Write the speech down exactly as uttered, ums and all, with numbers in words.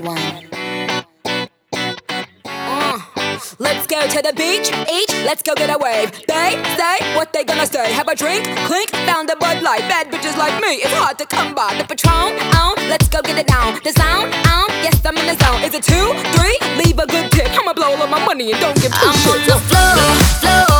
one. Uh, let's go to the beach, each, let's go get a wave. They say what they gonna say. Have a drink, clink, found a Bud Light. Bad bitches like me, it's hard to come by. The Patron, on, let's go get it down. The sound, on, yes I'm in the zone. Is it two, three? Leave a good tip. I'ma blow all of my money and don't give two I'm shits. on the floor, floor.